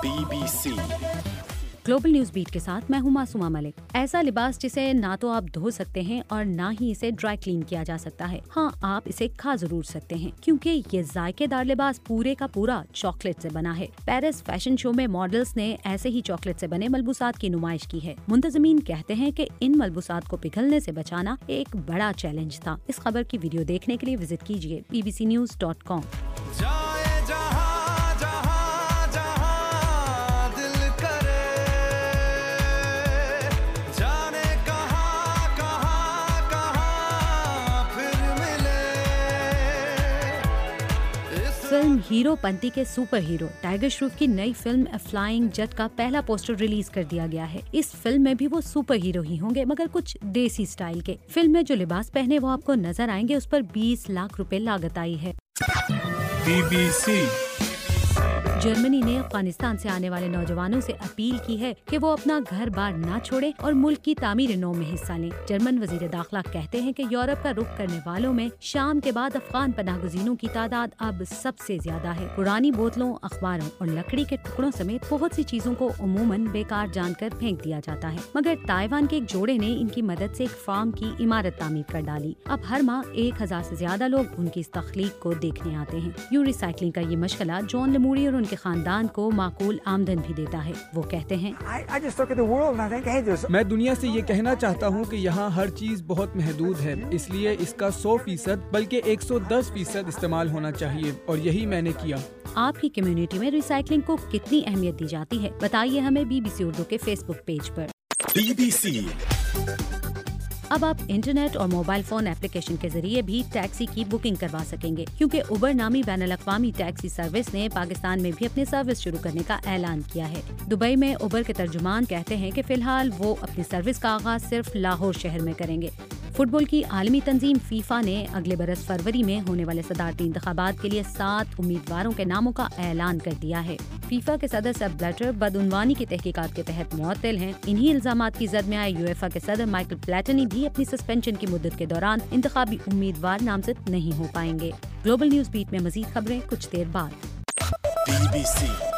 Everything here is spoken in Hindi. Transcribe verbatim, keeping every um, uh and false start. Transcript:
B B C global news beat के साथ मैं हूँ मासूमा मलिक। ऐसा लिबास जिसे ना तो आप धो सकते हैं और ना ही इसे ड्राई क्लीन किया जा सकता है। हाँ, आप इसे खा जरूर सकते हैं क्योंकि ये जायकेदार लिबास पूरे का पूरा चॉकलेट से बना है। पेरिस फैशन शो में मॉडल्स ने ऐसे ही चॉकलेट से बने मलबूसात की नुमाइश की है। मुंतजमीन कहते हैं कि इन मलबूसात को पिघलने से बचाना एक बड़ा चैलेंज था। इस खबर की वीडियो देखने के लिए विजिट कीजिए B B C news dot com. Film Heropanti के सुपर हीरो टाइगर श्रॉफ की नई फिल्म फ्लाइंग जट का पहला पोस्टर रिलीज कर दिया गया है। इस फिल्म में भी वो सुपर हीरो ही होंगे, मगर कुछ देसी स्टाइल के। फिल्म में जो लिबास पहने वो आपको नजर आएंगे, उस पर बीस लाख रुपए लागत आई है। बी बी सी जर्मनी ने अफगानिस्तान से आने वाले नौजवानों से अपील की है कि वो अपना घर बार ना छोड़ें और मुल्क की तामीर नौ में हिस्सा लें। जर्मन वजीर दाखिला कहते हैं कि यूरोप का रुख करने वालों में शाम के बाद अफगान पनाहगजीनों की तादाद अब सबसे ज्यादा है। पुरानी बोतलों, अखबारों और लकड़ी के टुकड़ों समेत बहुत सी चीजों को उमूमन बेकार जानकर फेंक दिया जाता है, मगर ताइवान के एक जोड़े ने इनकी मदद से एक फार्म की इमारत तामीर कर डाली। अब हर माह एक हजार से ज्यादा लोग उनकी इस तख्लीक को देखने आते हैं। यूं रिसाइकलिंग का ये मशगला जॉन लेमूरी और के खानदान को माकूल आमदन भी देता है। वो कहते हैं, मैं दुनिया से ये कहना चाहता हूँ कि यहाँ हर चीज बहुत महदूद है, इसलिए इसका सौ फीसद बल्कि एक सौ दस फीसद इस्तेमाल होना चाहिए और यही मैंने किया। आपकी कम्युनिटी में रिसाइकलिंग को कितनी अहमियत दी जाती है? बताइए हमें बी बी सी उर्दू के फेसबुक पेज पर। बी बी सी अब आप इंटरनेट और मोबाइल फोन एप्लीकेशन के जरिए भी टैक्सी की बुकिंग करवा सकेंगे, क्योंकि उबर नामी बैनुल-अक़वामी टैक्सी सर्विस ने पाकिस्तान में भी अपनी सर्विस शुरू करने का ऐलान किया है। दुबई में उबर के तर्जुमान कहते हैं कि फिलहाल वो अपनी सर्विस का आगाज सिर्फ लाहौर शहर में करेंगे। फुटबॉल की आलमी तंजीम फीफा ने अगले बरस फरवरी में होने वाले सदारती इंतखाबात के लिए सात उम्मीदवारों के नामों का ऐलान कर दिया है। फीफा के सदर सेप ब्लैटर बदउनवानी की तहकीकात के तहत मुअत्तल हैं। इन्हीं इल्जामात की जद में आए यूएफए के सदर माइकल प्लेटिनी भी अपनी सस्पेंशन की मुद्दत के दौरान इंतखाबी उम्मीदवार नामजद नहीं हो पाएंगे। ग्लोबल न्यूज बीट में मजीद खबरें कुछ देर बाद। बी बी सी